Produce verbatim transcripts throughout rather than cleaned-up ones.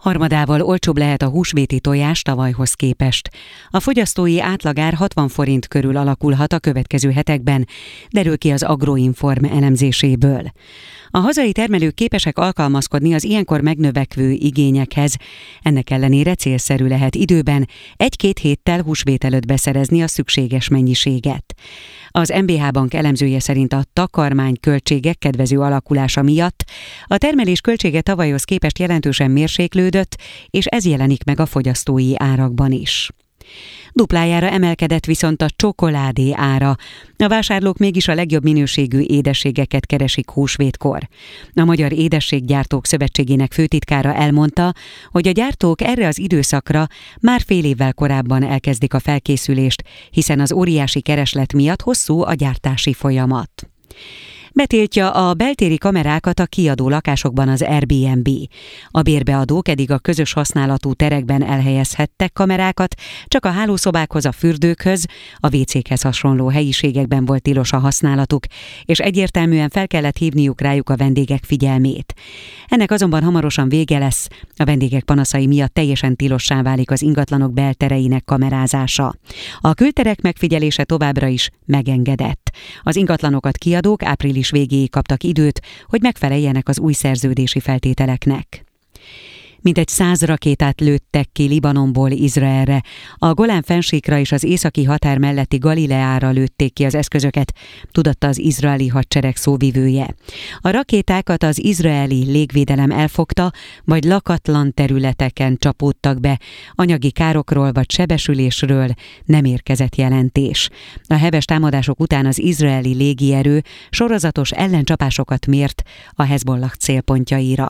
Harmadával olcsóbb lehet a húsvéti tojás tavalyhoz képest. A fogyasztói átlagár hatvan forint körül alakulhat a következő hetekben, derül ki az Agroinform elemzéséből. A hazai termelők képesek alkalmazkodni az ilyenkor megnövekvő igényekhez, ennek ellenére célszerű lehet időben egy-két héttel húsvét előtt beszerezni a szükséges mennyiséget. Az em bé há Bank elemzője szerint a takarmány költségek kedvező alakulása miatt a termelés költsége tavalyhoz képest jelentősen mérséklődött, és ez jelenik meg a fogyasztói árakban is. Duplájára emelkedett viszont a csokoládé ára. A vásárlók mégis a legjobb minőségű édességeket keresik húsvétkor. A Magyar Édességgyártók Szövetségének főtitkára elmondta, hogy a gyártók erre az időszakra már fél évvel korábban elkezdik a felkészülést, hiszen az óriási kereslet miatt hosszú a gyártási folyamat. Betiltja a beltéri kamerákat a kiadó lakásokban az Airbnb. A bérbeadók eddig a közös használatú terekben elhelyezhettek kamerákat, csak a hálószobákhoz, a fürdőkhöz, a vécékhez hasonló helyiségekben volt tilos a használatuk, és egyértelműen fel kellett hívniuk rájuk a vendégek figyelmét. Ennek azonban hamarosan vége lesz, a vendégek panaszai miatt teljesen tilossá válik az ingatlanok beltereinek kamerázása. A külterek megfigyelése továbbra is megengedett. Az ingatlanokat kiadók április végéig kaptak időt, hogy megfeleljenek az új szerződési feltételeknek. Mintegy száz rakétát lőttek ki Libanonból Izraelre. A Golán-fennsíkra és az északi határ melletti Galileára lőtték ki az eszközöket, tudatta az izraeli hadsereg szóvivője. A rakétákat az izraeli légvédelem elfogta, vagy lakatlan területeken csapódtak be. Anyagi károkról vagy sebesülésről nem érkezett jelentés. A heves támadások után az izraeli légierő sorozatos ellencsapásokat mért a Hezbollah célpontjaira.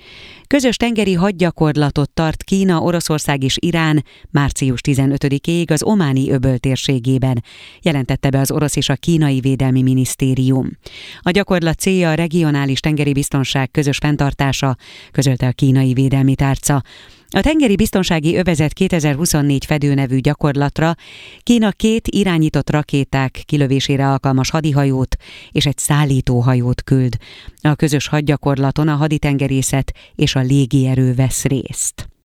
Közös tengeri hadgyakorlatot tart Kína, Oroszország és Irán március tizenötödikéig az Ománi öböl térségében, jelentette be az orosz és a kínai védelmi minisztérium. A gyakorlat célja a regionális tengeri biztonság közös fenntartása, közölte a kínai védelmi tárca. A tengeri biztonsági övezet kétezer-huszonnégy fedő nevű gyakorlatra Kína két irányított rakéták kilövésére alkalmas hadihajót és egy szállítóhajót küld. A közös hadgyakorlaton a haditengerészet és a légierő vesz részt.